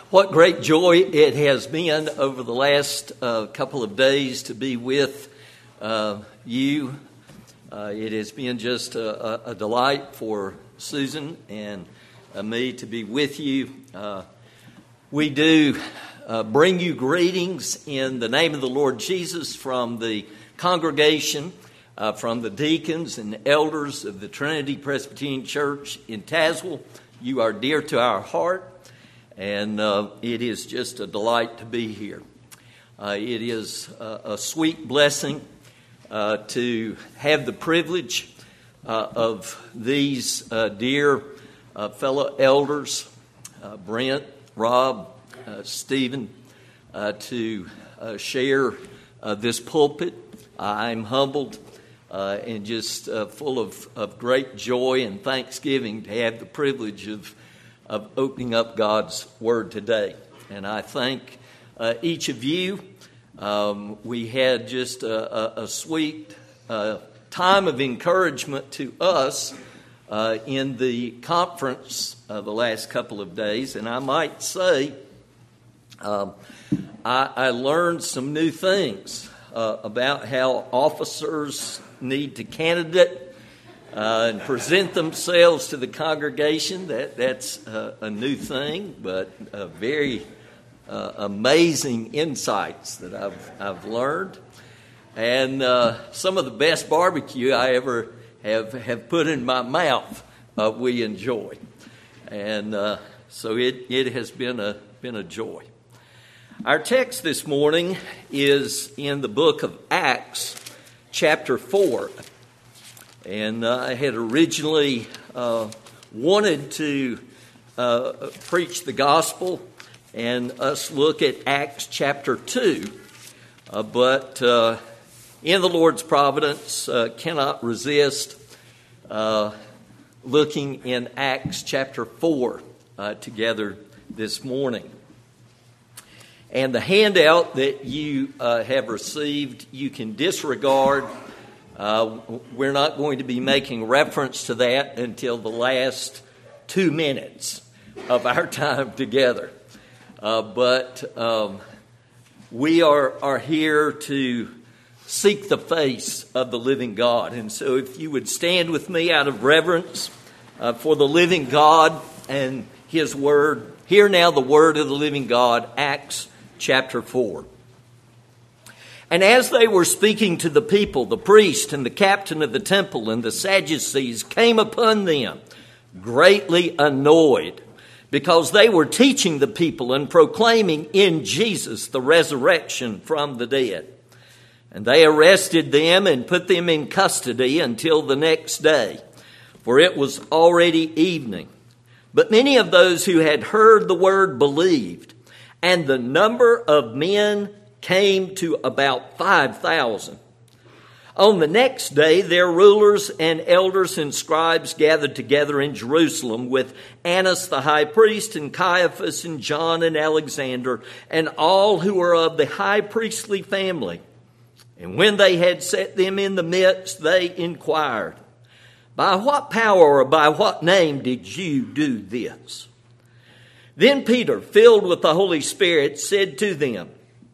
What great joy it has been over the last couple of days to be with you. It has been just a delight for Susan and me to be with you. We do bring you greetings in the name of the Lord Jesus from the congregation, from the deacons and elders of the Trinity Presbyterian Church in Tazewell. You are dear to our heart. And it is just a delight to be here. It is a sweet blessing to have the privilege of these dear fellow elders, Brent, Rob, Stephen, to share this pulpit. I'm humbled and just full of great joy and thanksgiving to have the privilege of opening up God's Word today. And I thank each of you. We had just a sweet time of encouragement to us in the conference the last couple of days. And I might say I learned some new things about how officers need to candidate and present themselves to the congregation. That's a new thing, but very amazing insights that I've learned. And some of the best barbecue I ever have put in my mouth we enjoy. And so it has been a joy. Our text this morning is in the book of Acts, chapter 4. And I had originally wanted to preach the gospel and us look at Acts chapter 2. But in the Lord's providence, cannot resist looking in Acts chapter 4 together this morning. And the handout that you have received, you can disregard. We're not going to be making reference to that until the last 2 minutes of our time together. But we are here to seek the face of the living God. And so if you would stand with me out of reverence for the living God and His Word. Hear now the Word of the living God, Acts chapter 4. And as they were speaking to the people, the priest and the captain of the temple and the Sadducees came upon them, greatly annoyed, because they were teaching the people and proclaiming in Jesus the resurrection from the dead. And they arrested them and put them in custody until the next day, for it was already evening. But many of those who had heard the word believed, and the number of men came to about 5,000. On the next day, their rulers and elders and scribes gathered together in Jerusalem with Annas the high priest and Caiaphas and John and Alexander and all who were of the high priestly family. And when they had set them in the midst, they inquired, "By what power or by what name did you do this?" Then Peter, filled with the Holy Spirit, said to them,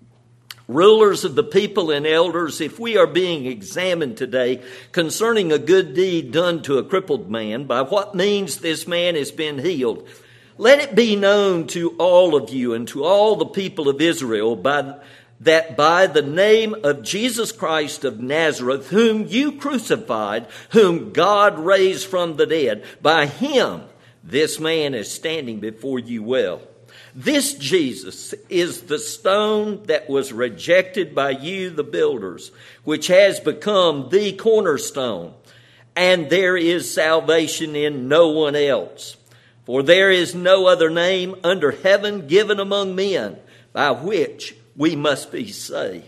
"Rulers of the people and elders, if we are being examined today concerning a good deed done to a crippled man, by what means this man has been healed, let it be known to all of you and to all the people of Israel that by the name of Jesus Christ of Nazareth, whom you crucified, whom God raised from the dead, by him this man is standing before you well. This Jesus is the stone that was rejected by you, the builders, which has become the cornerstone. And there is salvation in no one else. For there is no other name under heaven given among men by which we must be saved."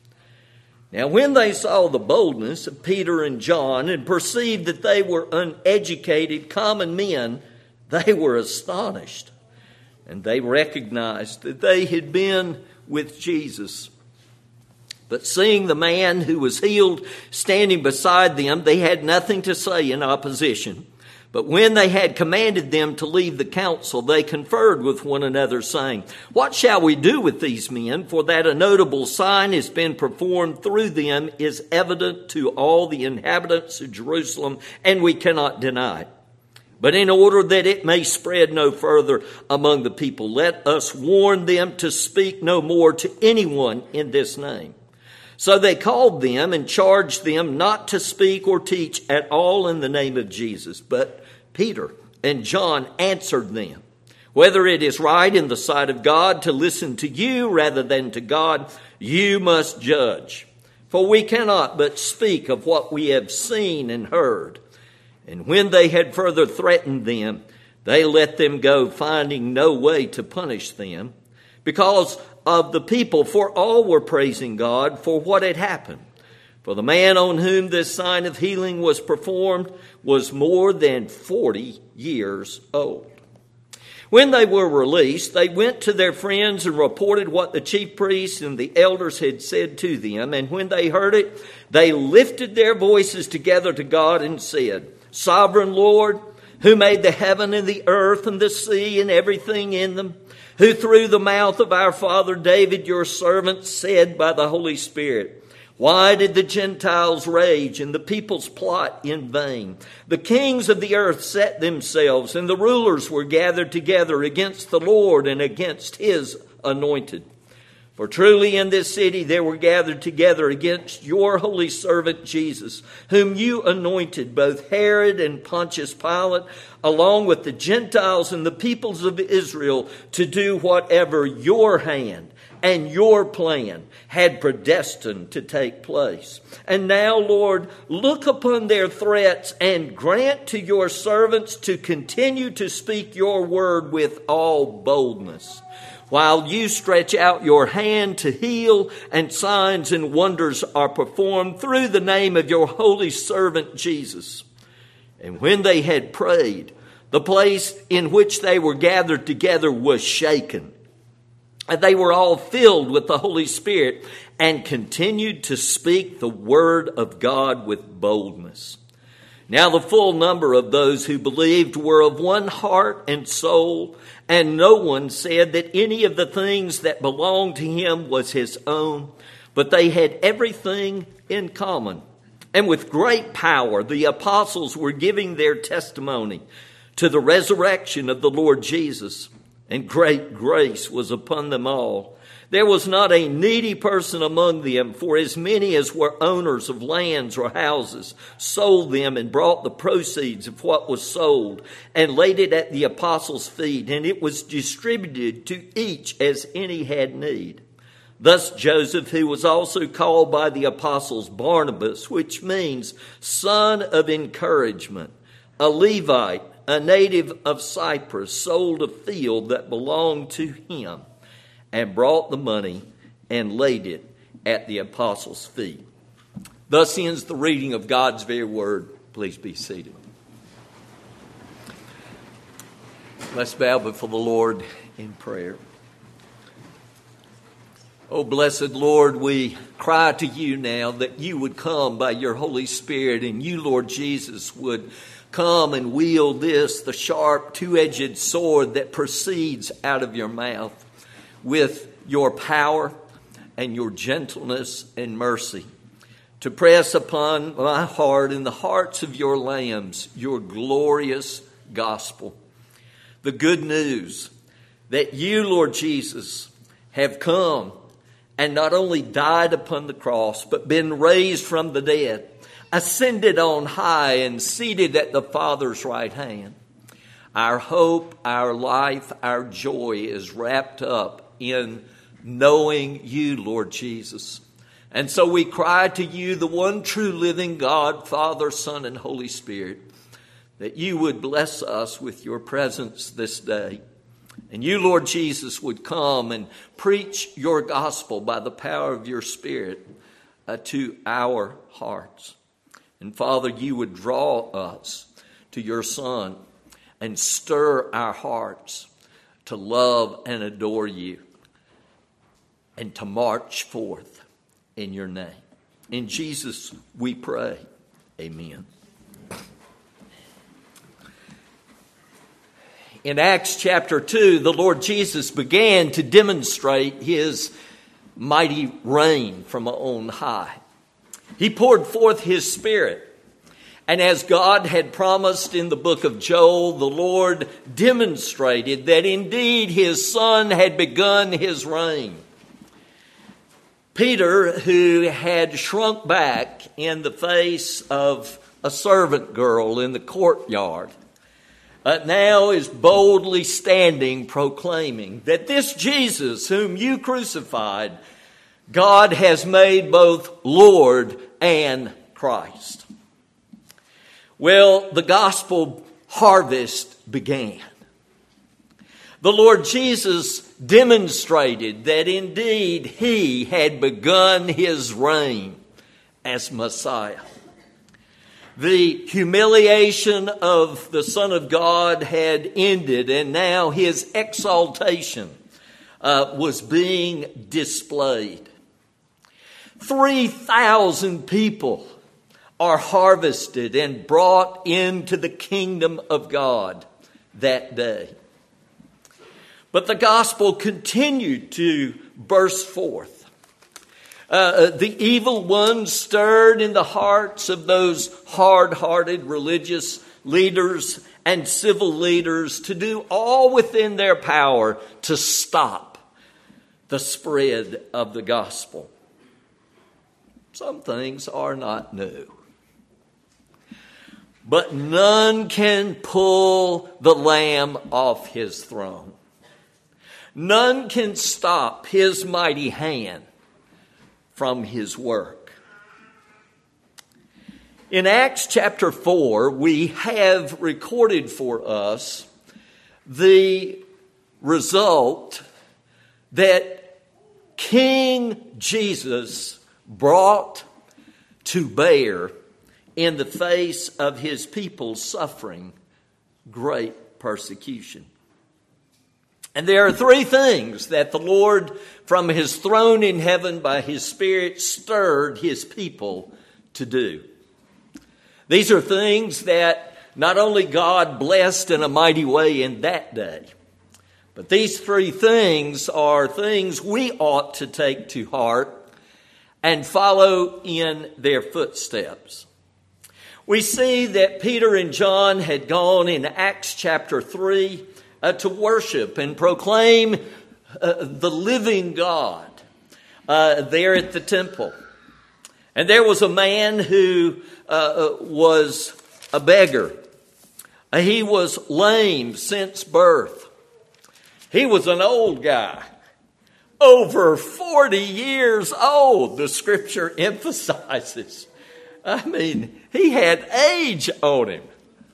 Now when they saw the boldness of Peter and John and perceived that they were uneducated common men, they were astonished. And they recognized that they had been with Jesus. But seeing the man who was healed standing beside them, they had nothing to say in opposition. But when they had commanded them to leave the council, they conferred with one another, saying, "What shall we do with these men? For that a notable sign has been performed through them is evident to all the inhabitants of Jerusalem, and we cannot deny it. But in order that it may spread no further among the people, let us warn them to speak no more to anyone in this name." So they called them and charged them not to speak or teach at all in the name of Jesus. But Peter and John answered them, "Whether it is right in the sight of God to listen to you rather than to God, you must judge. For we cannot but speak of what we have seen and heard." And when they had further threatened them, they let them go, finding no way to punish them because of the people, for all were praising God for what had happened. For the man on whom this sign of healing was performed was more than 40 years old. When they were released, they went to their friends and reported what the chief priests and the elders had said to them. And when they heard it, they lifted their voices together to God and said, "Sovereign Lord, who made the heaven and the earth and the sea and everything in them, who through the mouth of our father David, your servant, said by the Holy Spirit, why did the Gentiles rage and the peoples plot in vain? The kings of the earth set themselves, and the rulers were gathered together against the Lord and against his anointed. For truly in this city they were gathered together against your holy servant Jesus, whom you anointed, both Herod and Pontius Pilate, along with the Gentiles and the peoples of Israel, to do whatever your hand and your plan had predestined to take place. And now, Lord, look upon their threats and grant to your servants to continue to speak your word with all boldness, while you stretch out your hand to heal, and signs and wonders are performed through the name of your holy servant Jesus." And when they had prayed, the place in which they were gathered together was shaken. And they were all filled with the Holy Spirit and continued to speak the word of God with boldness. Now the full number of those who believed were of one heart and soul, and no one said that any of the things that belonged to him was his own, but they had everything in common. And with great power the apostles were giving their testimony to the resurrection of the Lord Jesus, and great grace was upon them all. There was not a needy person among them, for as many as were owners of lands or houses sold them and brought the proceeds of what was sold and laid it at the apostles' feet, and it was distributed to each as any had need. Thus Joseph, who was also called by the apostles Barnabas, which means son of encouragement, a Levite, a native of Cyprus, sold a field that belonged to him and brought the money and laid it at the apostles' feet. Thus ends the reading of God's very word. Please be seated. Let's bow before the Lord in prayer. Oh, blessed Lord, we cry to you now that you would come by your Holy Spirit, and you, Lord Jesus, would come and wield the sharp two-edged sword that proceeds out of your mouth, with your power and your gentleness and mercy, to press upon my heart and the hearts of your lambs your glorious gospel. The good news that you, Lord Jesus, have come and not only died upon the cross, but been raised from the dead, ascended on high and seated at the Father's right hand. Our hope, our life, our joy is wrapped up in knowing you, Lord Jesus. And so we cry to you, the one true living God, Father, Son, and Holy Spirit, that you would bless us with your presence this day. And you, Lord Jesus, would come and preach your gospel by the power of your Spirit to our hearts. And Father, you would draw us to your Son and stir our hearts to love and adore you and to march forth in your name. In Jesus we pray. Amen. In Acts chapter 2, the Lord Jesus began to demonstrate his mighty reign from on high. He poured forth his Spirit. And as God had promised in the book of Joel, the Lord demonstrated that indeed his Son had begun his reign. Peter, who had shrunk back in the face of a servant girl in the courtyard, now is boldly standing proclaiming that this Jesus whom you crucified, God has made both Lord and Christ. Well, the gospel harvest began. The Lord Jesus demonstrated that indeed he had begun his reign as Messiah. The humiliation of the Son of God had ended, and now his exaltation was being displayed. 3,000 people are harvested and brought into the kingdom of God that day. But the gospel continued to burst forth. The evil one stirred in the hearts of those hard-hearted religious leaders and civil leaders to do all within their power to stop the spread of the gospel. Some things are not new, but none can pull the Lamb off his throne. None can stop his mighty hand from his work. In Acts chapter 4, we have recorded for us the result that King Jesus brought to bear in the face of his people suffering great persecution. And there are three things that the Lord, from his throne in heaven by his Spirit, stirred his people to do. These are things that not only God blessed in a mighty way in that day, but these three things are things we ought to take to heart and follow in their footsteps. We see that Peter and John had gone in Acts chapter 3 to worship and proclaim the living God there at the temple. And there was a man who was a beggar. He was lame since birth. He was an old guy, over 40 years old, the scripture emphasizes. I mean, he had age on him.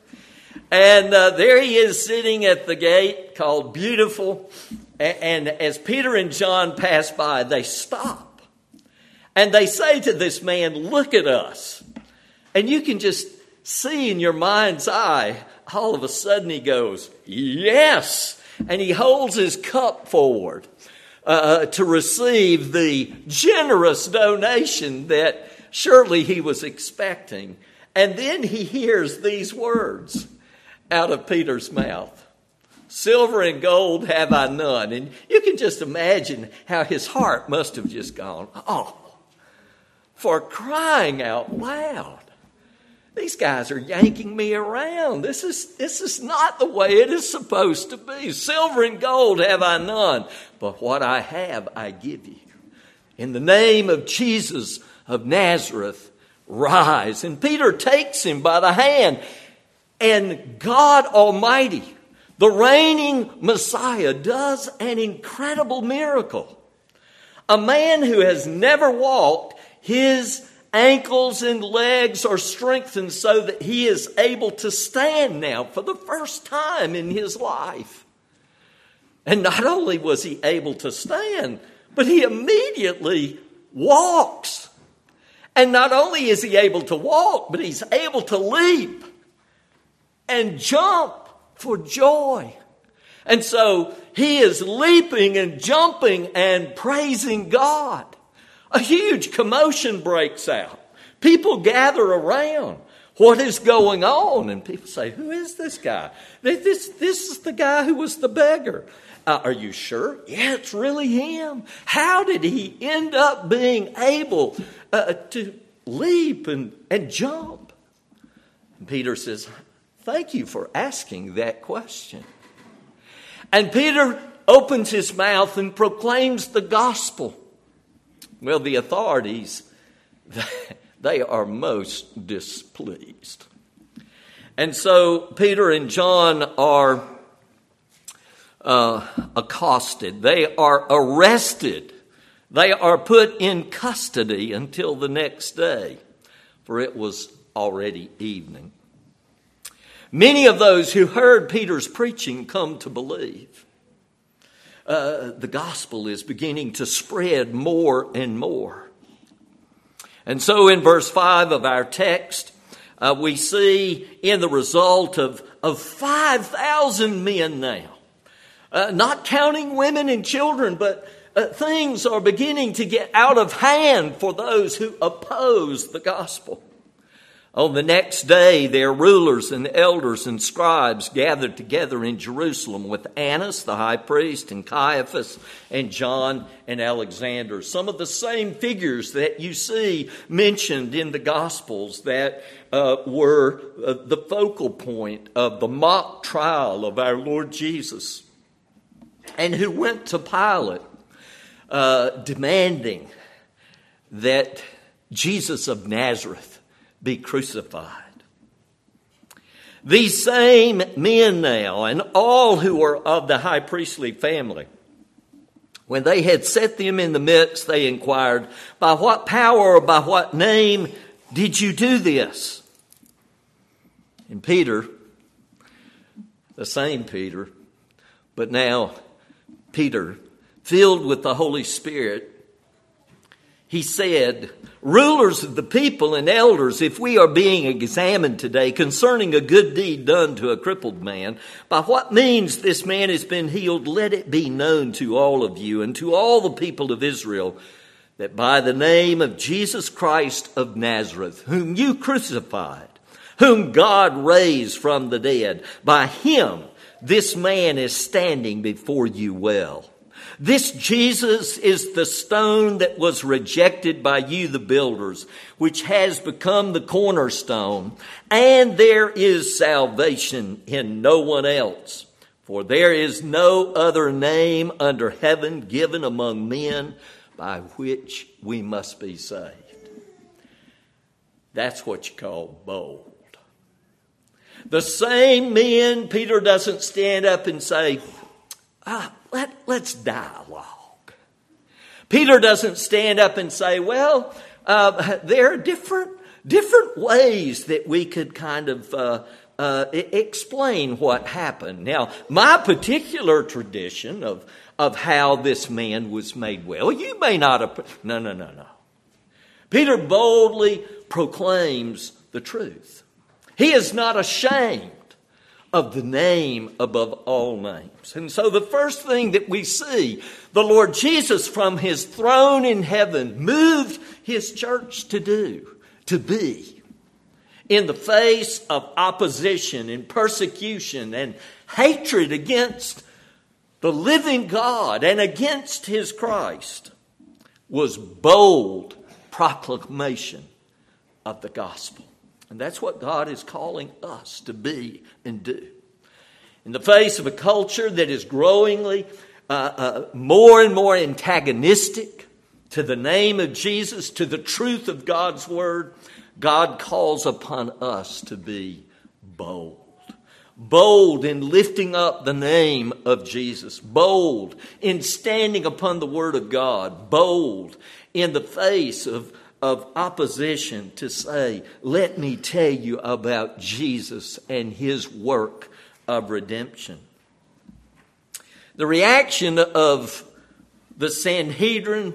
And there he is sitting at the gate called Beautiful. And as Peter and John pass by, they stop. And they say to this man, "Look at us." And you can just see in your mind's eye, all of a sudden he goes, "Yes." And he holds his cup forward to receive the generous donation that surely he was expecting. And then he hears these words out of Peter's mouth: "Silver and gold have I none." And you can just imagine how his heart must have just gone, "Oh, for crying out loud. These guys are yanking me around. This is not the way it is supposed to be. Silver and gold have I none, but what I have I give you. In the name of Jesus of Nazareth, rise." And Peter takes him by the hand. And God Almighty, the reigning Messiah, does an incredible miracle. A man who has never walked, his ankles and legs are strengthened so that he is able to stand now for the first time in his life. And not only was he able to stand, but he immediately walks. And not only is he able to walk, but he's able to leap and jump for joy. And so he is leaping and jumping and praising God. A huge commotion breaks out. People gather around. What is going on? And people say, who is this guy? This is the guy who was the beggar. Are you sure? Yeah, it's really him. How did he end up being able to leap and jump? And Peter says, thank you for asking that question. And Peter opens his mouth and proclaims the gospel. Well, the authorities, they are most displeased. And so Peter and John are accosted. They are arrested. They are put in custody until the next day, for it was already evening. Many of those who heard Peter's preaching come to believe. The gospel is beginning to spread more and more. And so in verse 5 of our text, we see in the result of 5,000 men now, not counting women and children, but things are beginning to get out of hand for those who oppose the gospel. On the next day, their rulers and elders and scribes gathered together in Jerusalem with Annas, the high priest, and Caiaphas, and John, and Alexander. Some of the same figures that you see mentioned in the Gospels that were the focal point of the mock trial of our Lord Jesus, and who went to Pilate demanding that Jesus of Nazareth be crucified. These same men now, and all who were of the high priestly family, when they had set them in the midst, they inquired, by what power or by what name did you do this? And Peter, the same Peter, but now Peter, filled with the Holy Spirit, he said, rulers of the people and elders, if we are being examined today concerning a good deed done to a crippled man, by what means this man has been healed, let it be known to all of you and to all the people of Israel that by the name of Jesus Christ of Nazareth, whom you crucified, whom God raised from the dead, by him this man is standing before you well. This Jesus is the stone that was rejected by you, the builders, which has become the cornerstone. And there is salvation in no one else. For there is no other name under heaven given among men by which we must be saved. That's what you call bold. The same men, Peter doesn't stand up and say, let's dialogue. Peter doesn't stand up and say, well, there are different ways that we could kind of explain what happened. Now, my particular tradition of how this man was made well, you may not have... No. Peter boldly proclaims the truth. He is not ashamed of the name above all names. And so the first thing that we see, the Lord Jesus from his throne in heaven moved his church to do, to be, in the face of opposition and persecution and hatred against the living God and against his Christ, was bold proclamation of the gospel. And that's what God is calling us to be and do. In the face of a culture that is growingly more and more antagonistic to the name of Jesus, to the truth of God's word, God calls upon us to be bold. Bold in lifting up the name of Jesus. Bold in standing upon the word of God. Bold in the face of opposition to say, let me tell you about Jesus and his work of redemption. The reaction of the Sanhedrin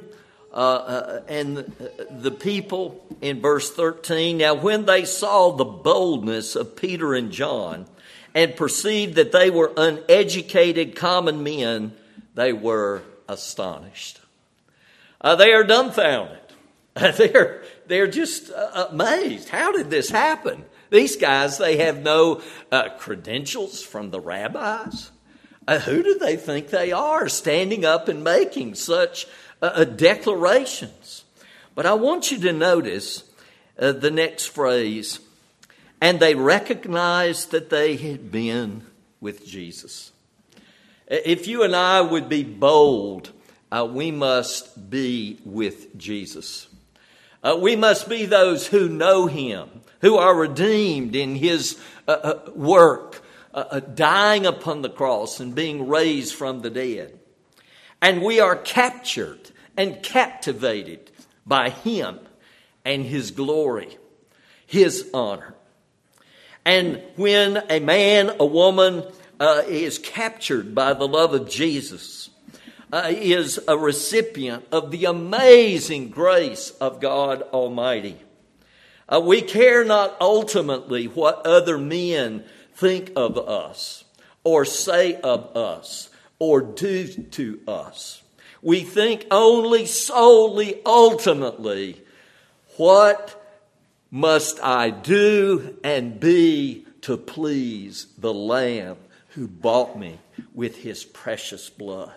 and the people in verse 13. Now, when they saw the boldness of Peter and John and perceived that they were uneducated common men, they were astonished. They are dumbfounded. They're just amazed. How did this happen? These guys, they have no credentials from the rabbis. Who do they think they are, standing up and making such declarations? But I want you to notice the next phrase, and they recognized that they had been with Jesus. If you and I would be bold, we must be with Jesus. We must be those who know him, who are redeemed in his work, dying upon the cross and being raised from the dead. And we are captured and captivated by him and his glory, his honor. And when a man, a woman is captured by the love of Jesus, is a recipient of the amazing grace of God Almighty. We care not ultimately what other men think of us, or say of us, or do to us. We think only solely, ultimately, what must I do and be to please the Lamb who bought me with his precious blood?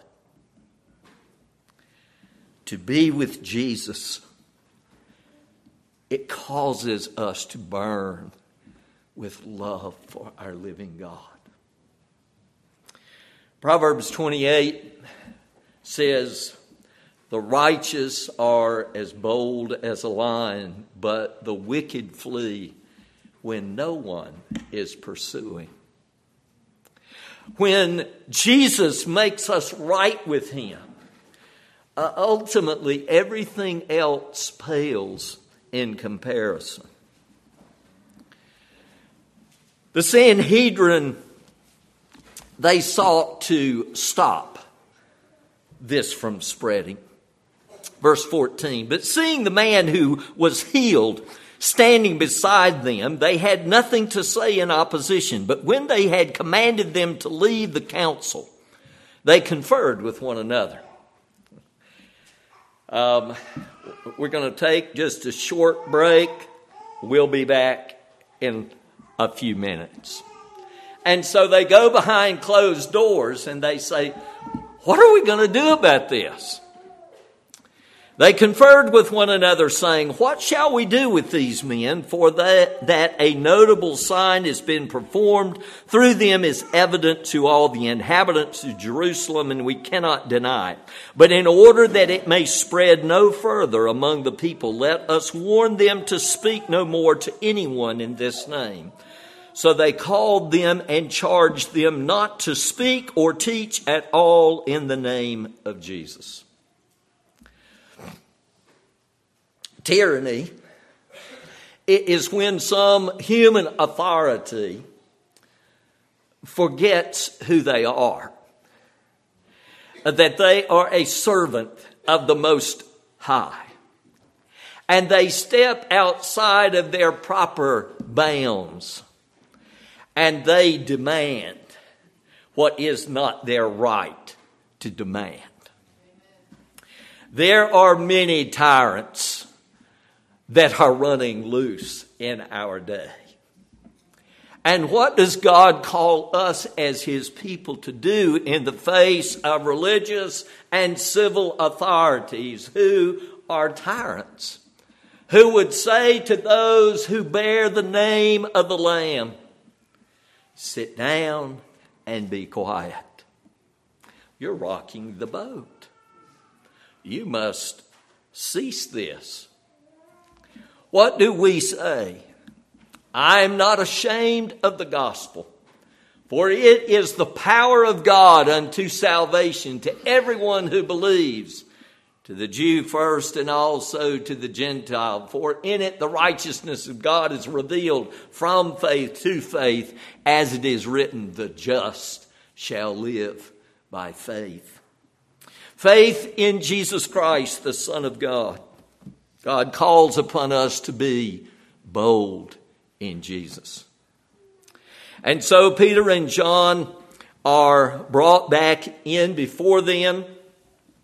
To be with Jesus, it causes us to burn with love for our living God. Proverbs 28 says, "The righteous are as bold as a lion, but the wicked flee when no one is pursuing." When Jesus makes us right with him, ultimately everything else pales in comparison. The Sanhedrin, they sought to stop this from spreading. Verse 14, "But seeing the man who was healed standing beside them, they had nothing to say in opposition. But when they had commanded them to leave the council, they conferred with one another." We're going to take just a short break. We'll be back in a few minutes. And so they go behind closed doors and they say, "What are we going to do about this?" They conferred with one another, saying, "What shall we do with these men? For that a notable sign has been performed through them is evident to all the inhabitants of Jerusalem, and we cannot deny it. But in order that it may spread no further among the people, let us warn them to speak no more to anyone in this name." So they called them and charged them not to speak or teach at all in the name of Jesus. Tyranny is when some human authority forgets who they are, that they are a servant of the Most High, and they step outside of their proper bounds, and they demand what is not their right to demand. There are many tyrants that are running loose in our day. And what does God call us as his people to do in the face of religious and civil authorities who are tyrants, who would say to those who bear the name of the Lamb, "Sit down and be quiet. You're rocking the boat. You must cease this." What do we say? "I am not ashamed of the gospel, for it is the power of God unto salvation to everyone who believes, to the Jew first and also to the Gentile. For in it the righteousness of God is revealed from faith to faith, as it is written, the just shall live by faith." Faith in Jesus Christ, the Son of God. God calls upon us to be bold in Jesus. And so Peter and John are brought back in before them.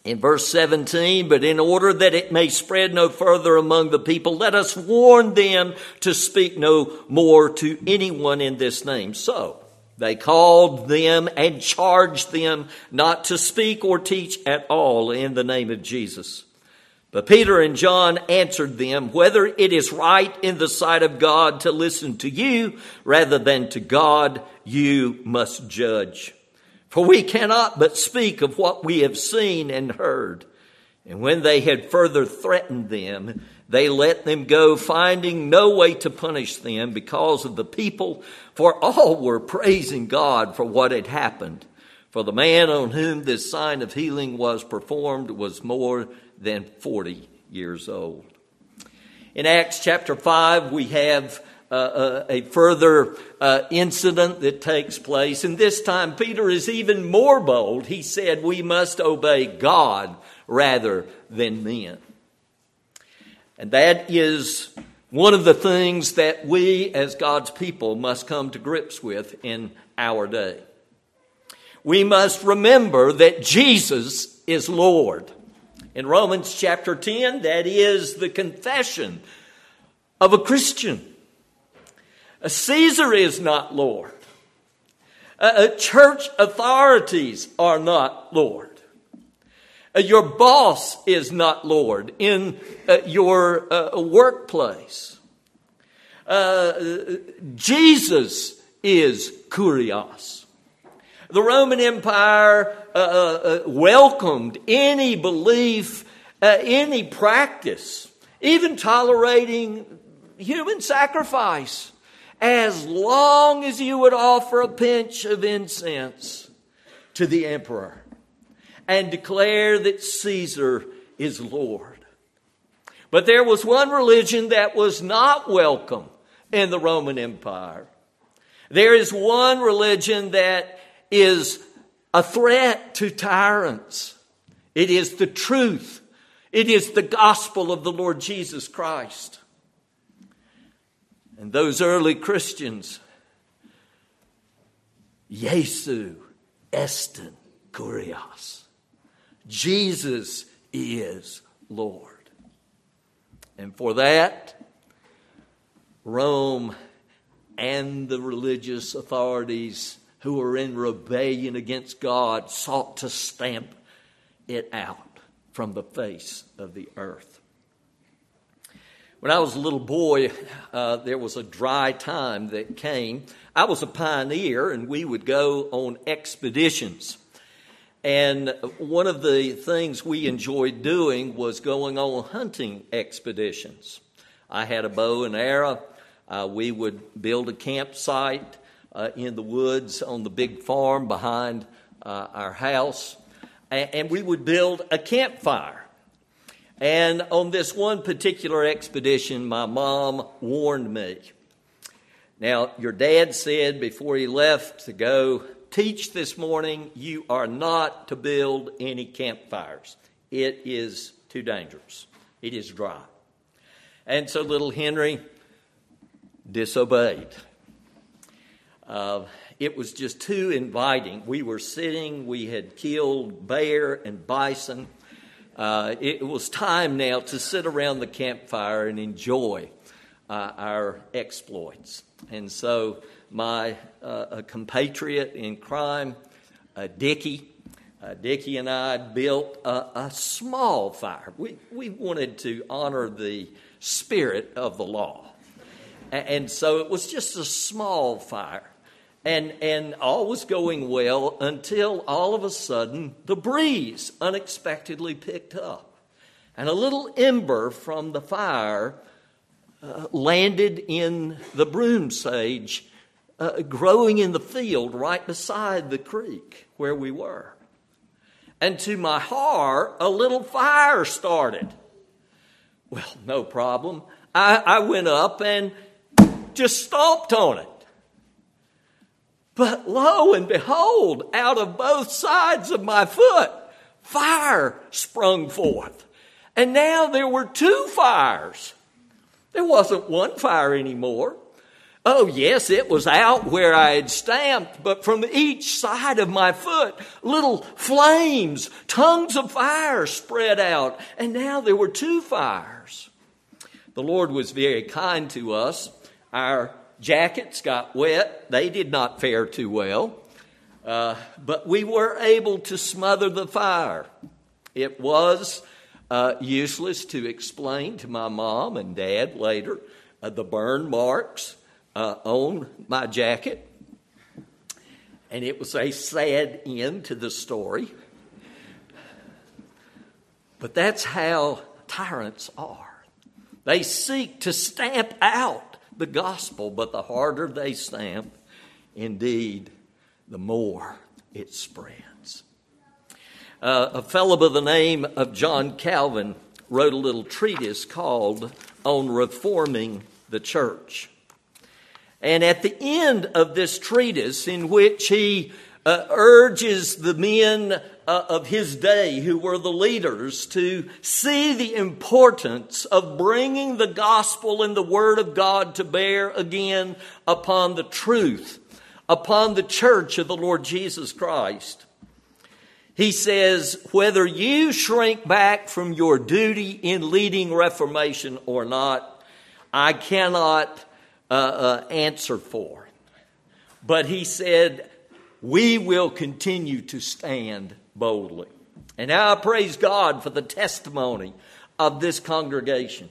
In verse 17, but in order that it may spread no further among the people, let us warn them to speak no more to anyone in this name. So they called them and charged them not to speak or teach at all in the name of Jesus. But Peter and John answered them, whether it is right in the sight of God to listen to you rather than to God, you must judge. For we cannot but speak of what we have seen and heard. And when they had further threatened them, they let them go, finding no way to punish them because of the people, for all were praising God for what had happened. For the man on whom this sign of healing was performed was more than 40 years old. In Acts chapter 5, we have a further incident that takes place. And this time Peter is even more bold. He said, we must obey God rather than men. And that is one of the things that we as God's people must come to grips with in our day. We must remember that Jesus is Lord. In Romans chapter 10, that is the confession of a Christian. Caesar is not Lord. Church authorities are not Lord. Your boss is not Lord in your workplace. Jesus is Kurios. The Roman Empire welcomed any belief, any practice, even tolerating human sacrifice, as long as you would offer a pinch of incense to the emperor and declare that Caesar is Lord. But there was one religion that was not welcome in the Roman Empire. There is one religion that is a threat to tyrants. It is the truth. It is the gospel of the Lord Jesus Christ. And those early Christians, Jesu estin Kurios. Jesus is Lord. And for that, Rome and the religious authorities who were in rebellion against God sought to stamp it out from the face of the earth. When I was a little boy, there was a dry time that came. I was a pioneer, and we would go on expeditions. And one of the things we enjoyed doing was going on hunting expeditions. I had a bow and arrow. We would build a campsite in the woods on the big farm behind our house. And we would build a campfire. And on this one particular expedition, my mom warned me. Now, your dad said before he left to go teach this morning, you are not to build any campfires. It is too dangerous. It is dry. And so little Henry disobeyed. It was just too inviting. We were sitting, we had killed bear and bison. It was time now to sit around the campfire and enjoy our exploits. And so my compatriot in crime, Dickie and I built a small fire. We wanted to honor the spirit of the law. And so it was just a small fire. And all was going well until all of a sudden the breeze unexpectedly picked up. And a little ember from the fire landed in the broom sage growing in the field right beside the creek where we were. And to my horror, a little fire started. Well, no problem. I went up and just stomped on it. But lo and behold, out of both sides of my foot, fire sprung forth. And now there were two fires. There wasn't one fire anymore. Oh, yes, it was out where I had stamped, but from each side of my foot, little flames, tongues of fire spread out, and now there were 2 fires. The Lord was very kind to us. Our jackets got wet. They did not fare too well, but we were able to smother the fire. It was useless to explain to my mom and dad later the burn marks on my jacket. And it was a sad end to the story. But that's how tyrants are. They seek to stamp out the gospel, but the harder they stamp, indeed, the more it spreads. A fellow by the name of John Calvin wrote a little treatise called On Reforming the Church. And at the end of this treatise, in which he urges the men of his day, who were the leaders, to see the importance of bringing the gospel and the word of God to bear again upon the truth, upon the church of the Lord Jesus Christ. He says, whether you shrink back from your duty in leading Reformation or not, I cannot answer for. But he said, we will continue to stand boldly. And now I praise God for the testimony of this congregation.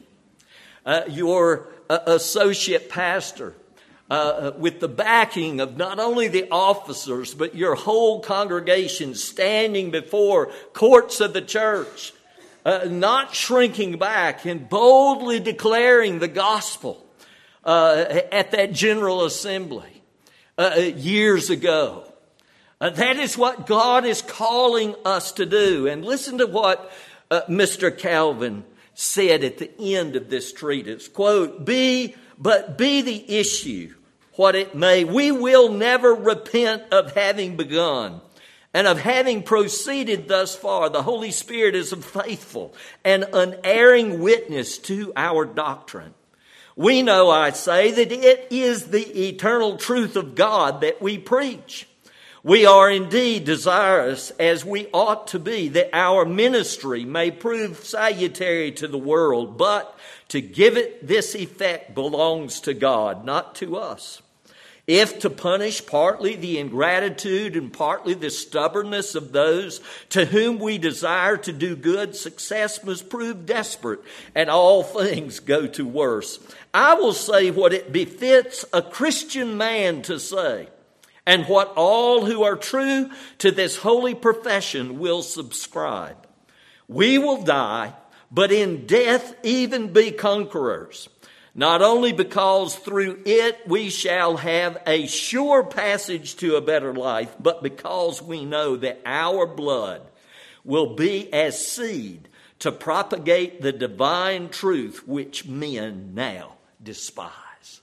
Your associate pastor, with the backing of not only the officers, but your whole congregation standing before courts of the church, not shrinking back and boldly declaring the gospel at that General Assembly years ago. That is what God is calling us to do. And listen to what Mr. Calvin said at the end of this treatise. Quote, be the issue what it may, we will never repent of having begun and of having proceeded thus far. The Holy Spirit is a faithful and unerring witness to our doctrine. We know, I say, that it is the eternal truth of God that we preach. We are indeed desirous, as we ought to be, that our ministry may prove salutary to the world, but to give it this effect belongs to God, not to us. If to punish partly the ingratitude and partly the stubbornness of those to whom we desire to do good, success must prove desperate, and all things go to worse. I will say what it befits a Christian man to say, and what all who are true to this holy profession will subscribe. We will die, but in death even be conquerors, not only because through it we shall have a sure passage to a better life, but because we know that our blood will be as seed to propagate the divine truth which men now despise.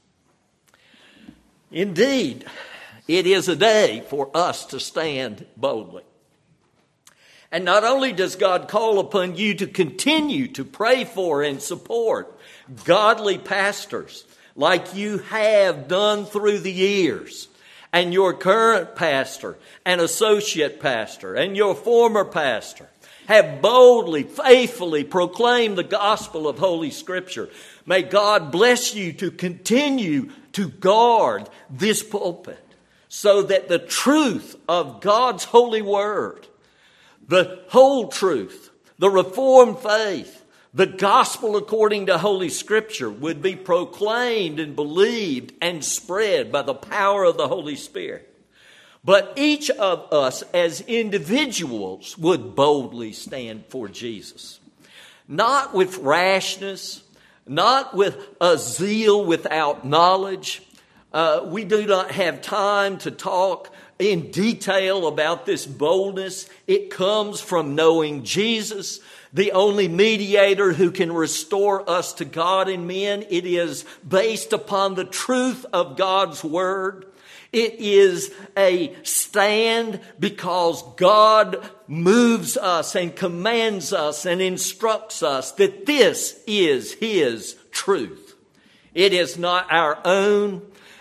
Indeed, it is a day for us to stand boldly. And not only does God call upon you to continue to pray for and support godly pastors like you have done through the years, and your current pastor and associate pastor and your former pastor have boldly, faithfully proclaimed the gospel of Holy Scripture. May God bless you to continue to guard this pulpit, so that the truth of God's holy word, the whole truth, the Reformed faith, the gospel according to Holy Scripture would be proclaimed and believed and spread by the power of the Holy Spirit. But each of us as individuals would boldly stand for Jesus. Not with rashness, not with a zeal without knowledge. We do not have time to talk in detail about this boldness. It comes from knowing Jesus, the only mediator who can restore us to God and men. It is based upon the truth of God's word. It is a stand because God moves us and commands us and instructs us that this is His truth. It is not our own.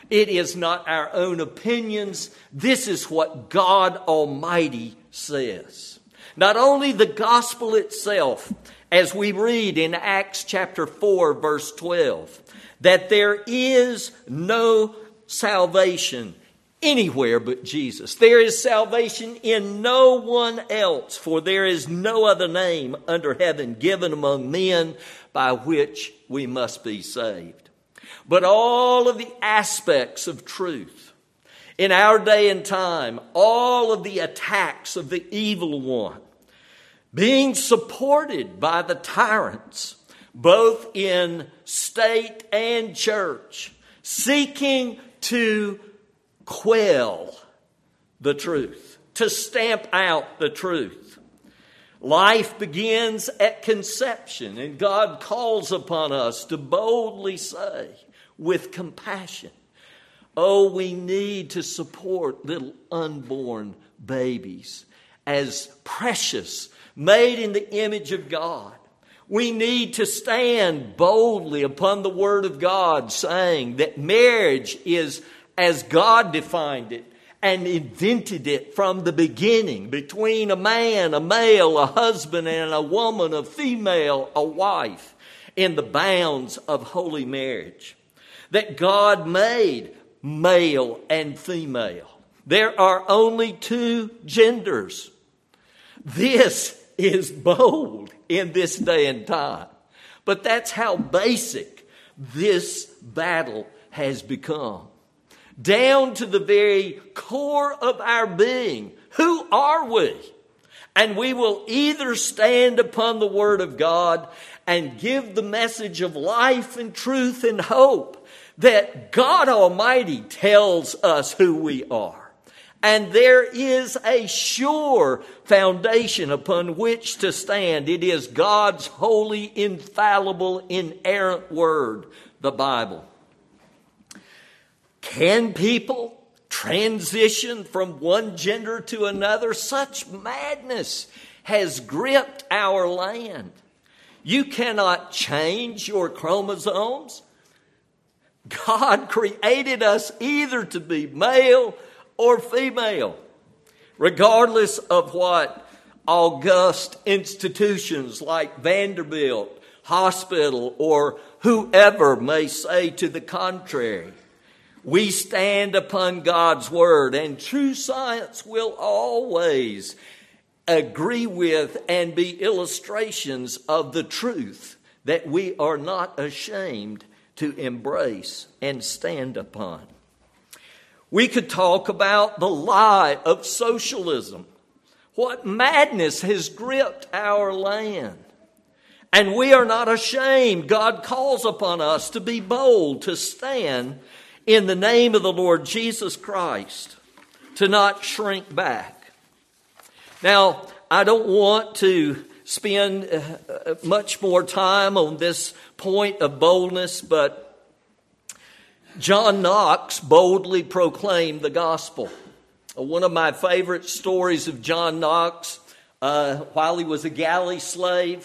It is not our own opinions. This is what God Almighty says. Not only the gospel itself, as we read in Acts chapter 4, verse 12, that there is no salvation anywhere but Jesus. There is salvation in no one else, for there is no other name under heaven given among men by which we must be saved. But all of the aspects of truth in our day and time, all of the attacks of the evil one, being supported by the tyrants, both in state and church, seeking to quell the truth, to stamp out the truth. Life begins at conception, and God calls upon us to boldly say with compassion, oh, we need to support little unborn babies as precious, made in the image of God. We need to stand boldly upon the Word of God, saying that marriage is as God defined it and invented it from the beginning, between a man, a male, a husband, and a woman, a female, a wife, in the bounds of holy marriage. That God made male and female. There are only two genders. This is bold in this day and time. But that's how basic this battle has become. Down to the very core of our being. Who are we? And we will either stand upon the Word of God and give the message of life and truth and hope that God Almighty tells us who we are. And there is a sure foundation upon which to stand. It is God's holy, infallible, inerrant Word, the Bible. Can people transition from one gender to another? Such madness has gripped our land. You cannot change your chromosomes. God created us either to be male or female, regardless of what august institutions like Vanderbilt Hospital or whoever may say to the contrary. We stand upon God's Word, and true science will always agree with and be illustrations of the truth that we are not ashamed to embrace and stand upon. We could talk about the lie of socialism. What madness has gripped our land. And we are not ashamed. God calls upon us to be bold, to stand in the name of the Lord Jesus Christ, to not shrink back. Now, I don't want to spend much more time on this point of boldness, but John Knox boldly proclaimed the gospel. One of my favorite stories of John Knox, while he was a galley slave,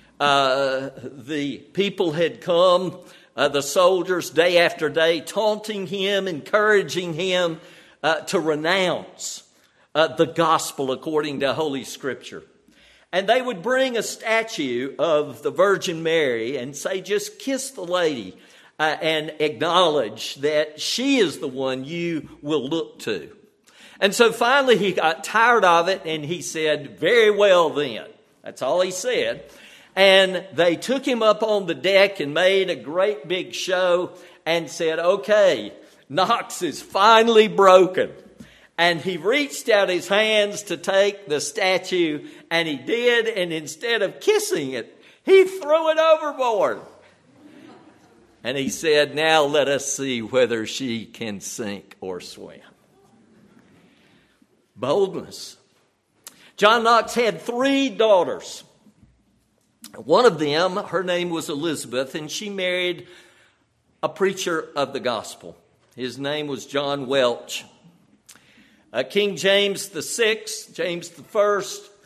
the people had come, the soldiers, day after day, taunting him, encouraging him to renounce the gospel according to Holy Scripture. And they would bring a statue of the Virgin Mary and say, just kiss the lady and acknowledge that she is the one you will look to. And so finally he got tired of it and he said, very well then. That's all he said. And they took him up on the deck and made a great big show and said, okay, Knox is finally broken. And he reached out his hands to take the statue, and he did, and instead of kissing it, he threw it overboard. And he said, now let us see whether she can sink or swim. Boldness. John Knox had 3 daughters. One of them, her name was Elizabeth, and she married a preacher of the gospel. His name was John Welch. King James VI, James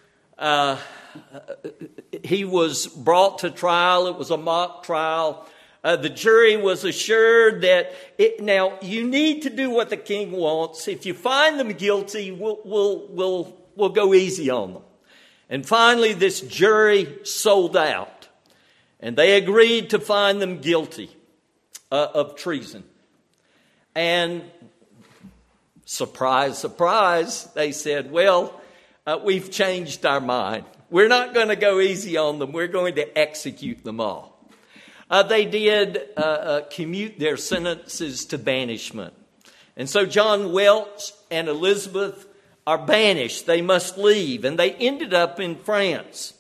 I, he was brought to trial. It was a mock trial The jury was assured that now you need to do what the king wants. If you find them guilty, we'll go easy on them. And finally, this jury sold out, and they agreed to find them guilty of treason. And surprise, surprise, they said, well, we've changed our mind. We're not going to go easy on them. We're going to execute them all. They did commute their sentences to banishment. And so John Welch and Elizabeth are banished. They must leave. And they ended up in France.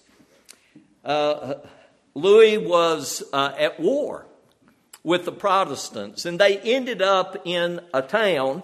Louis was at war with the Protestants, and they ended up in a town.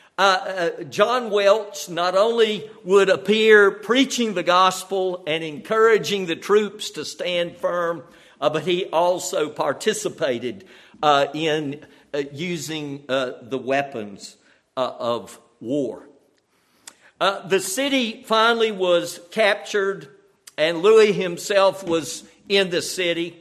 John Welch not only would appear preaching the gospel and encouraging the troops to stand firm, but he also participated in using the weapons of war. The city finally was captured, and Louis himself was in the city.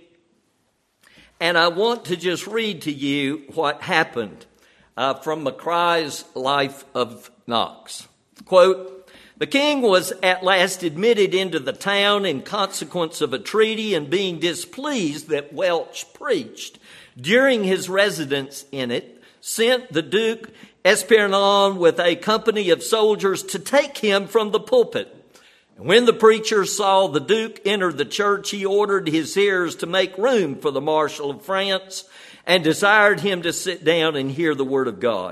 And I want to just read to you what happened from Macrae's Life of Knox. Quote, "The king was at last admitted into the town in consequence of a treaty, and being displeased that Welch preached during his residence in it, sent the Duke Espernon with a company of soldiers to take him from the pulpit. And when the preacher saw the Duke enter the church, he ordered his hearers to make room for the Marshal of France and desired him to sit down and hear the word of God.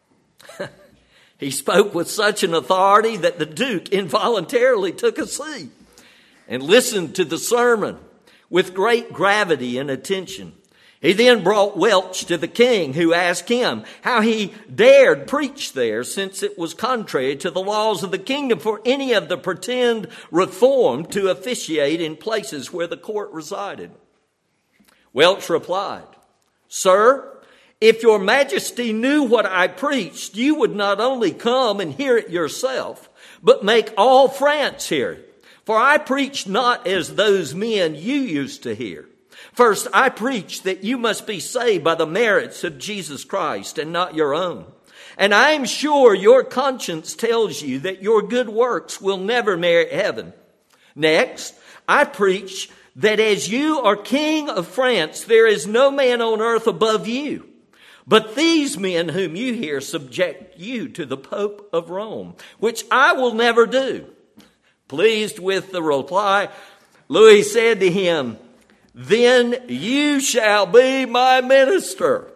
He spoke with such an authority that the Duke involuntarily took a seat and listened to the sermon with great gravity and attention. He then brought Welch to the king, who asked him how he dared preach there, since it was contrary to the laws of the kingdom for any of the pretend reformed to officiate in places where the court resided. Welch replied, "Sir, if your majesty knew what I preached, you would not only come and hear it yourself, but make all France hear it. For I preach not as those men you used to hear. First, I preach that you must be saved by the merits of Jesus Christ and not your own. And I am sure your conscience tells you that your good works will never merit heaven. Next, I preach that as you are king of France, there is no man on earth above you. But these men whom you hear subject you to the Pope of Rome, which I will never do." Pleased with the reply, Louis said to him, "Then you shall be my minister."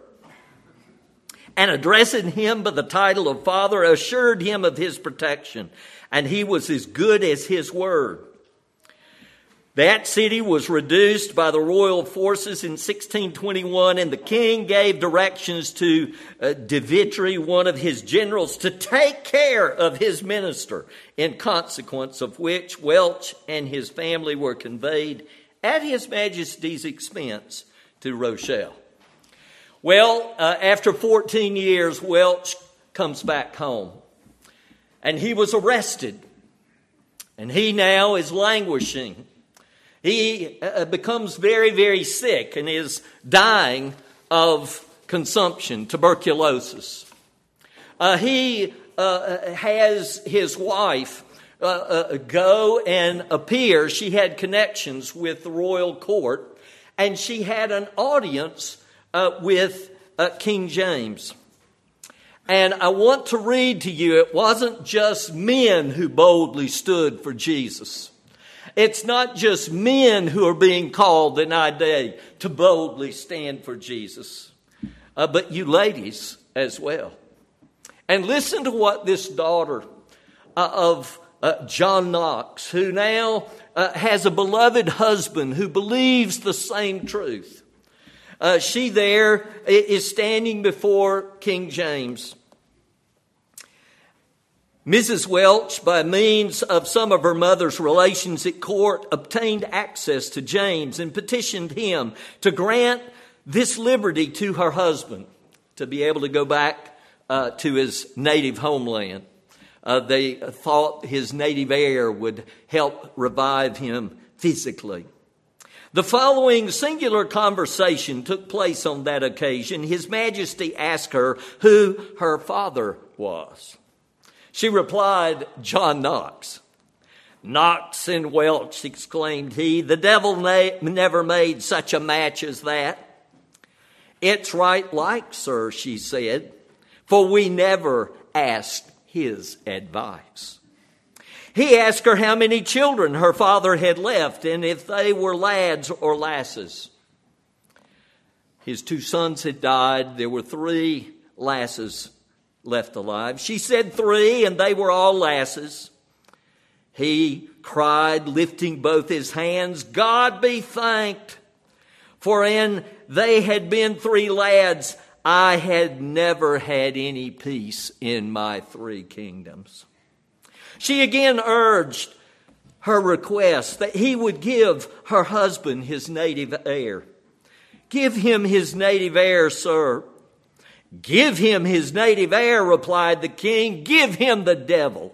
And addressing him by the title of Father, assured him of his protection, and he was as good as his word. That city was reduced by the royal forces in 1621, and the king gave directions to De Vitry, one of his generals, to take care of his minister, in consequence of which Welch and his family were conveyed at His Majesty's expense to Rochelle. Well, after 14 years, Welch comes back home, and he was arrested, and he now is languishing. He becomes very, very sick and is dying of consumption, tuberculosis. He has his wife go and appear. She had connections with the royal court, and she had an audience with King James. And I want to read to you, it wasn't just men who boldly stood for Jesus. It's not just men who are being called in our day to boldly stand for Jesus, but you ladies as well. And listen to what this daughter of John Knox, who now has a beloved husband who believes the same truth. She there is standing before King James. Mrs. Welch, by means of some of her mother's relations at court, obtained access to James and petitioned him to grant this liberty to her husband, to be able to go back to his native homeland. They thought his native air would help revive him physically. The following singular conversation took place on that occasion. His Majesty asked her who her father was. She replied, "John Knox." "Knox and Welch," exclaimed he, "the devil never made such a match as that." "It's right like, sir," she said, "for we never asked his advice." He asked her how many children her father had left and if they were lads or lasses. His 2 sons had died. There were 3 lasses left alive. She said 3, and they were all lasses. He cried, lifting both his hands, "God be thanked, for in they had been 3 lads, I had never had any peace in my 3 kingdoms." She again urged her request that he would give her husband his native heir. "Give him his native heir, sir." "Give him his native heir," replied the king. "Give him the devil."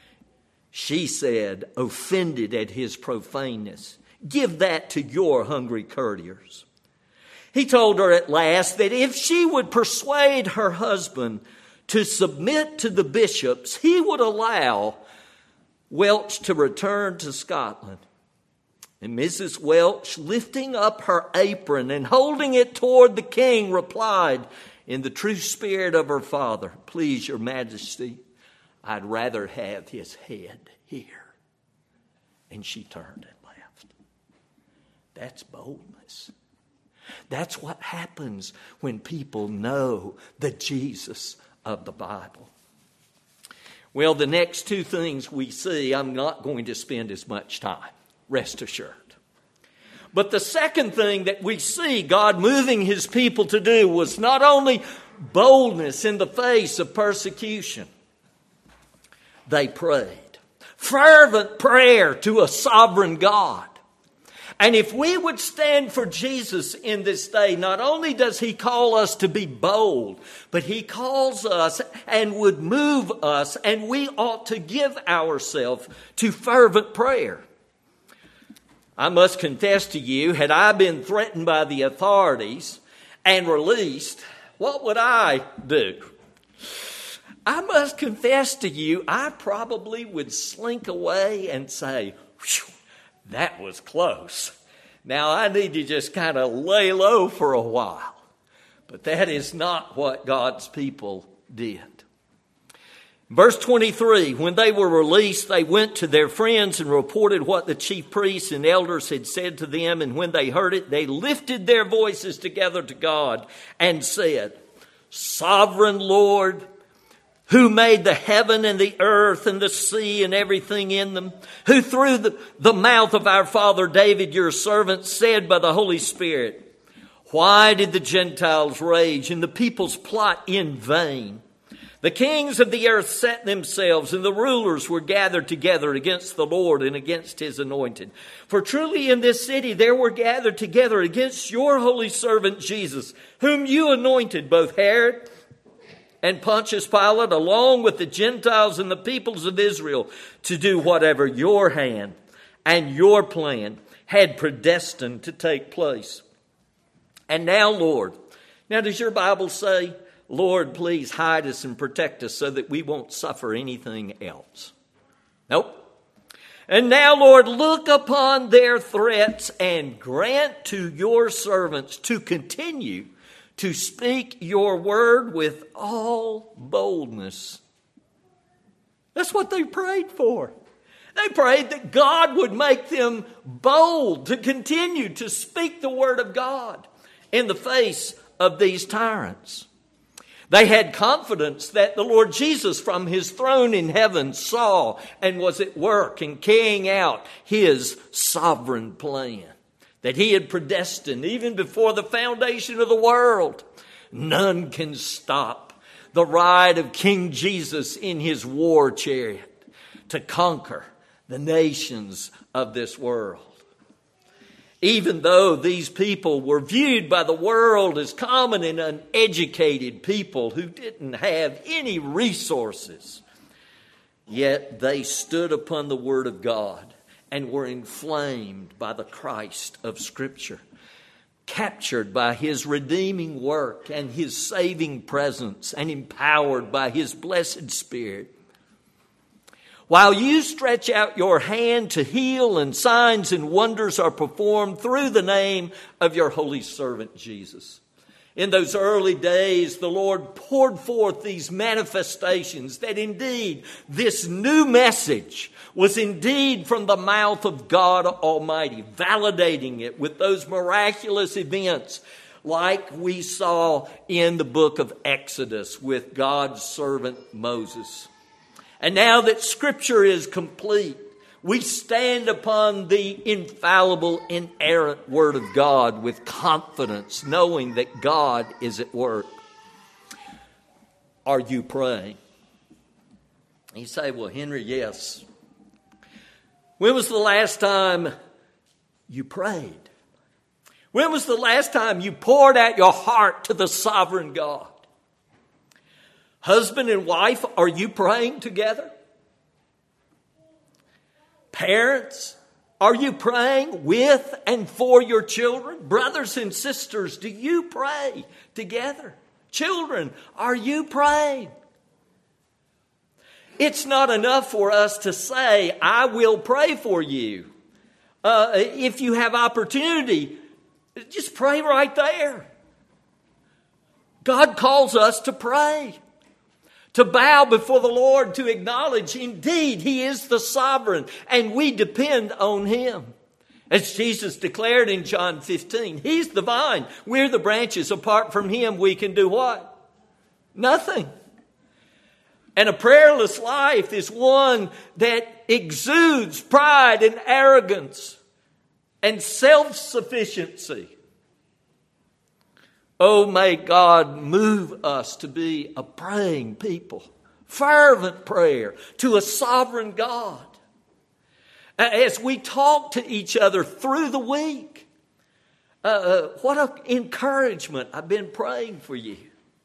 She said, offended at his profaneness, "Give that to your hungry courtiers." He told her at last that if she would persuade her husband to submit to the bishops, he would allow Welch to return to Scotland. And Mrs. Welch, lifting up her apron and holding it toward the king, replied in the true spirit of her father, "Please, your majesty, I'd rather have his head here." And she turned and left. That's boldness. That's what happens when people know the Jesus of the Bible. Well, the next 2 things we see, I'm not going to spend as much time, rest assured. But the second thing that we see God moving his people to do was not only boldness in the face of persecution. They prayed. Fervent prayer to a sovereign God. And if we would stand for Jesus in this day, not only does he call us to be bold, but he calls us and would move us, and we ought to give ourselves to fervent prayer. I must confess to you, had I been threatened by the authorities and released, what would I do? I must confess to you, I probably would slink away and say, "Whew, that was close. Now I need to just kind of lay low for a while." But that is not what God's people did. Verse 23, when they were released, they went to their friends and reported what the chief priests and elders had said to them. And when they heard it, they lifted their voices together to God and said, "Sovereign Lord, who made the heaven and the earth and the sea and everything in them, who through the mouth of our father David, your servant, said by the Holy Spirit, why did the Gentiles rage and the peoples plot in vain? The kings of the earth set themselves, and the rulers were gathered together against the Lord and against his anointed. For truly in this city there were gathered together against your holy servant Jesus, whom you anointed, both Herod and Pontius Pilate, along with the Gentiles and the peoples of Israel, to do whatever your hand and your plan had predestined to take place. And now, Lord," now does your Bible say, "Lord, please hide us and protect us so that we won't suffer anything else"? Nope. "And now, Lord, look upon their threats and grant to your servants to continue to speak your word with all boldness." That's what they prayed for. They prayed that God would make them bold to continue to speak the word of God in the face of these tyrants. They had confidence that the Lord Jesus from his throne in heaven saw and was at work in carrying out his sovereign plan that he had predestined even before the foundation of the world. None can stop the ride of King Jesus in his war chariot to conquer the nations of this world. Even though these people were viewed by the world as common and uneducated people who didn't have any resources, yet they stood upon the word of God and were inflamed by the Christ of Scripture, captured by His redeeming work and His saving presence, and empowered by His blessed Spirit. While you stretch out your hand to heal, and signs and wonders are performed through the name of your holy servant Jesus. In those early days, the Lord poured forth these manifestations that indeed this new message was indeed from the mouth of God Almighty, validating it with those miraculous events like we saw in the book of Exodus with God's servant Moses. And now that Scripture is complete, we stand upon the infallible, inerrant Word of God with confidence, knowing that God is at work. Are you praying? You say, well, Henry, yes. When was the last time you prayed? When was the last time you poured out your heart to the sovereign God? Husband and wife, are you praying together? Parents, are you praying with and for your children? Brothers and sisters, do you pray together? Children, are you praying? It's not enough for us to say, I will pray for you. If you have opportunity, just pray right there. God calls us to pray, to bow before the Lord, to acknowledge indeed He is the sovereign and we depend on Him. As Jesus declared in John 15, He's the vine, we're the branches. Apart from Him, we can do what? Nothing. And a prayerless life is one that exudes pride and arrogance and self-sufficiency. Oh, may God move us to be a praying people, fervent prayer to a sovereign God. As we talk to each other through the week, what an encouragement. I've been praying for you.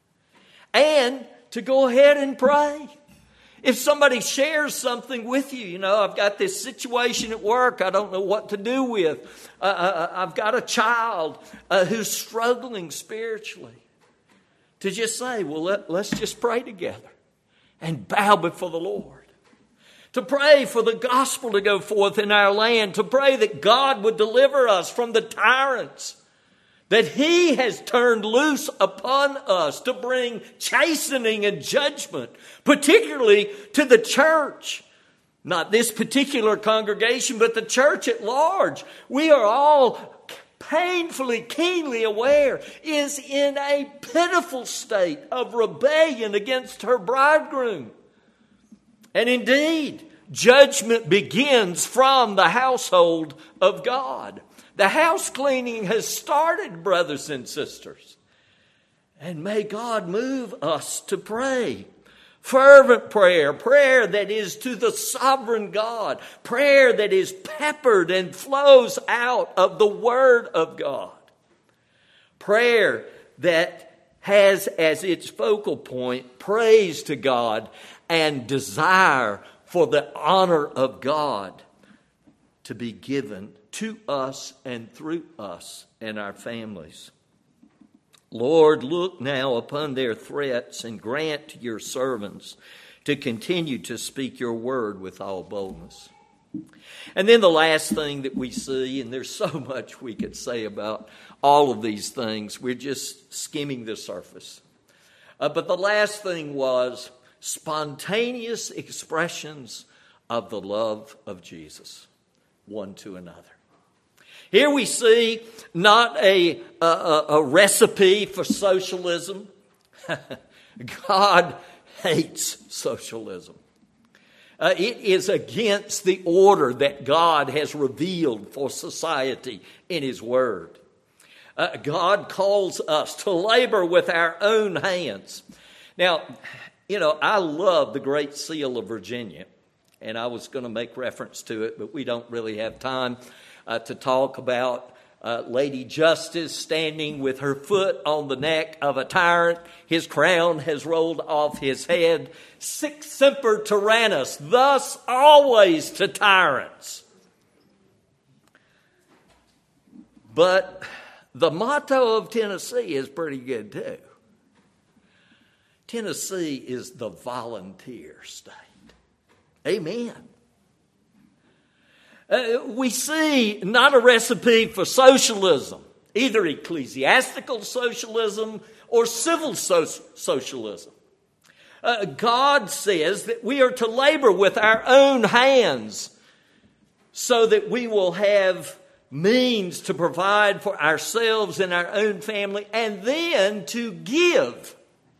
And to go ahead and pray. If somebody shares something with you, I've got this situation at work I don't know what to do with. I've got a child who's struggling spiritually. To just say, well, let's just pray together and bow before the Lord. To pray for the gospel to go forth in our land. To pray that God would deliver us from the tyrants that He has turned loose upon us to bring chastening and judgment, particularly to the church. Not this particular congregation, but the church at large. We are all painfully, keenly aware, is in a pitiful state of rebellion against her bridegroom. And indeed, judgment begins from the household of God. The house cleaning has started, brothers and sisters. And may God move us to pray. Fervent prayer, prayer that is to the sovereign God, prayer that is peppered and flows out of the Word of God. Prayer that has as its focal point praise to God and desire for the honor of God to be given to us and through us and our families. Lord, look now upon their threats and grant to your servants to continue to speak your word with all boldness. And then the last thing that we see, and there's so much we could say about all of these things, we're just skimming the surface. But the last thing was spontaneous expressions of the love of Jesus, one to another. Here we see not a recipe for socialism. God hates socialism. It is against the order that God has revealed for society in His Word. God calls us to labor with our own hands. Now, I love the Great Seal of Virginia, and I was going to make reference to it, but we don't really have time to talk about Lady Justice standing with her foot on the neck of a tyrant. His crown has rolled off his head. Sic semper tyrannis, thus always to tyrants. But the motto of Tennessee is pretty good too. Tennessee is the volunteer state. Amen. We see not a recipe for socialism, either ecclesiastical socialism or civil socialism. God says that we are to labor with our own hands so that we will have means to provide for ourselves and our own family, and then to give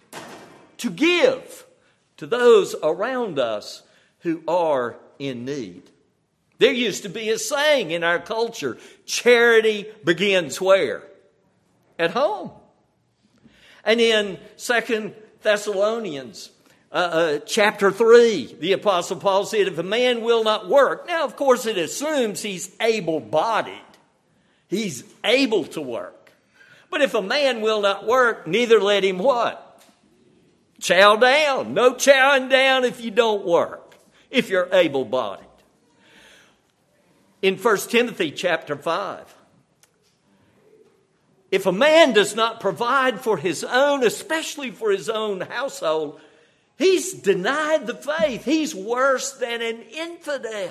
to those around us who are in need. There used to be a saying in our culture, charity begins where? At home. And in 2 Thessalonians chapter 3, the Apostle Paul said, if a man will not work, now of course it assumes he's able-bodied. He's able to work. But if a man will not work, neither let him what? Chow down. No chowing down if you don't work, if you're able-bodied. In 1 Timothy chapter 5, if a man does not provide for his own, especially for his own household, he's denied the faith. He's worse than an infidel.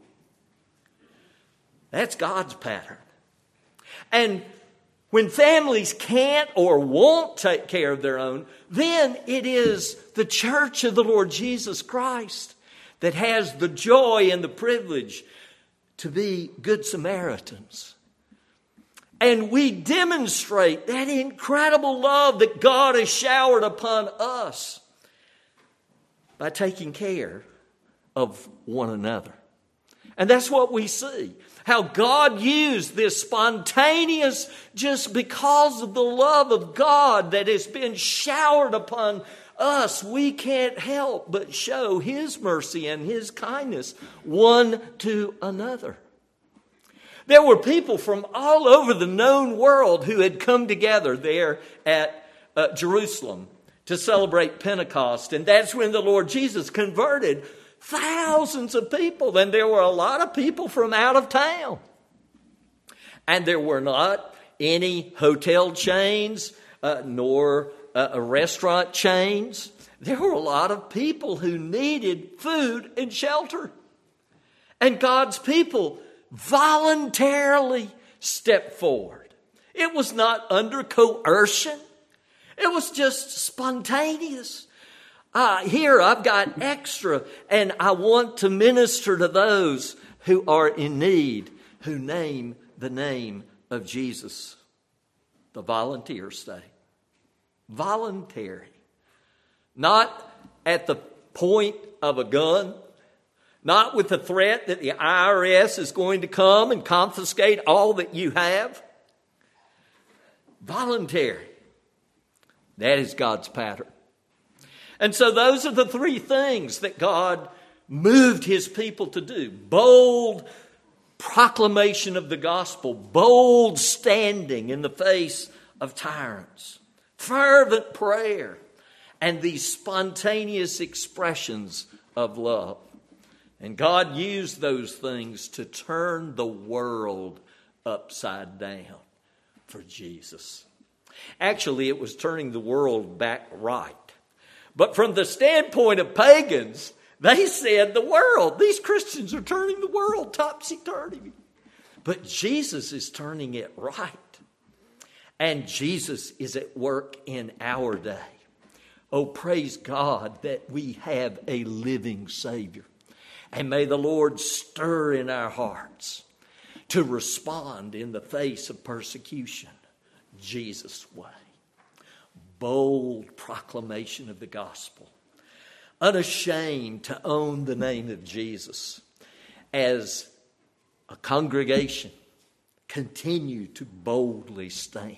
That's God's pattern. And when families can't or won't take care of their own, then it is the church of the Lord Jesus Christ that has the joy and the privilege to be good Samaritans. And we demonstrate that incredible love that God has showered upon us by taking care of one another. And that's what we see. How God used this spontaneous, just because of the love of God that has been showered upon us, we can't help but show His mercy and His kindness one to another. There were people from all over the known world who had come together there at Jerusalem to celebrate Pentecost. And that's when the Lord Jesus converted thousands of people. And there were a lot of people from out of town. And there were not any hotel chains nor restaurant chains. There were a lot of people who needed food and shelter. And God's people voluntarily stepped forward. It was not under coercion. It was just spontaneous. Here I've got extra, and I want to minister to those who are in need, who name the name of Jesus. The volunteer state. Voluntary. Not at the point of a gun. Not with the threat that the IRS is going to come and confiscate all that you have. Voluntary. That is God's pattern. And so those are the three things that God moved His people to do. Bold proclamation of the gospel. Bold standing in the face of tyrants. Fervent prayer. And these spontaneous expressions of love. And God used those things to turn the world upside down for Jesus. Actually, it was turning the world back right. But from the standpoint of pagans, they said the world, these Christians are turning the world topsy-turvy. But Jesus is turning it right. And Jesus is at work in our day. Oh, praise God that we have a living Savior. And may the Lord stir in our hearts to respond in the face of persecution Jesus' way. Bold proclamation of the gospel. Unashamed to own the name of Jesus. As a congregation, continue to boldly stand.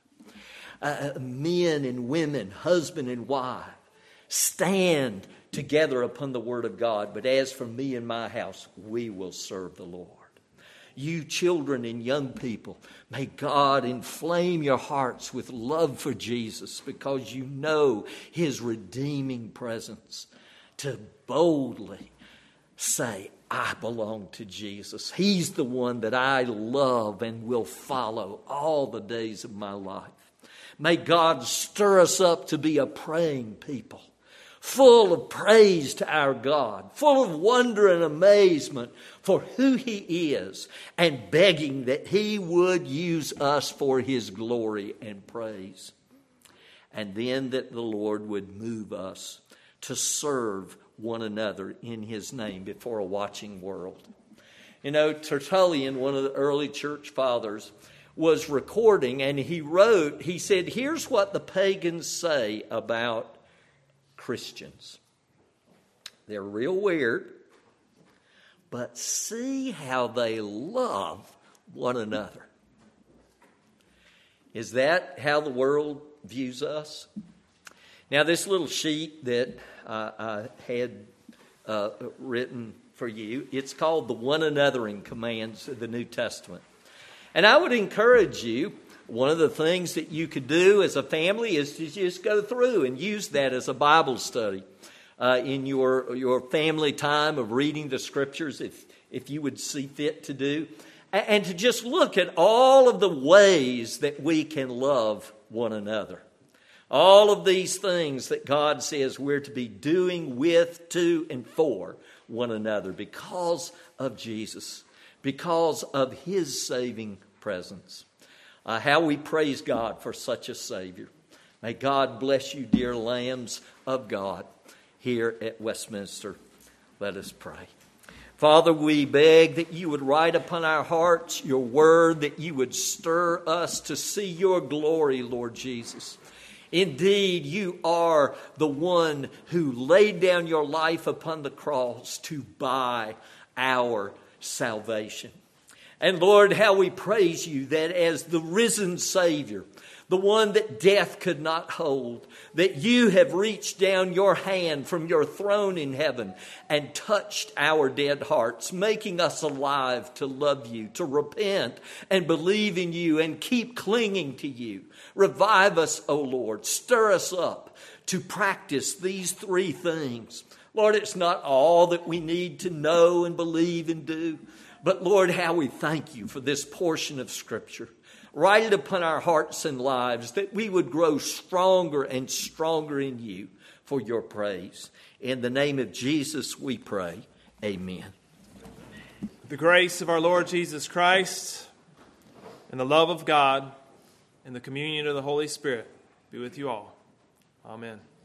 Men and women, husband and wife, stand together upon the word of God. But as for me and my house, we will serve the Lord. You children and young people, may God inflame your hearts with love for Jesus because you know His redeeming presence to boldly say, I belong to Jesus. He's the one that I love and will follow all the days of my life. May God stir us up to be a praying people, full of praise to our God, full of wonder and amazement for who He is, and begging that He would use us for His glory and praise. And then that the Lord would move us to serve one another in His name before a watching world. You know, Tertullian, one of the early church fathers, was recording, and he said, here's what the pagans say about Christians. They're real weird, but see how they love one another. Is that how the world views us? Now, this little sheet that I had written for you, it's called the One Anothering Commands of the New Testament. And I would encourage you, one of the things that you could do as a family is to just go through and use that as a Bible study in your family time of reading the Scriptures, if you would see fit to do. And to just look at all of the ways that we can love one another. All of these things that God says we're to be doing with, to, and for one another because of Jesus, because of His saving presence. How we praise God for such a Savior. May God bless you, dear lambs of God, here at Westminster. Let us pray. Father, we beg that you would write upon our hearts your word, that you would stir us to see your glory, Lord Jesus. Indeed, you are the one who laid down your life upon the cross to buy our salvation. And Lord, how we praise you that as the risen Savior, the one that death could not hold, that you have reached down your hand from your throne in heaven and touched our dead hearts, making us alive to love you, to repent and believe in you and keep clinging to you. Revive us, O Lord. Stir us up to practice these three things. Lord, it's not all that we need to know and believe and do, but Lord, how we thank you for this portion of Scripture. Write it upon our hearts and lives that we would grow stronger and stronger in you for your praise. In the name of Jesus we pray. Amen. The grace of our Lord Jesus Christ and the love of God and the communion of the Holy Spirit be with you all. Amen.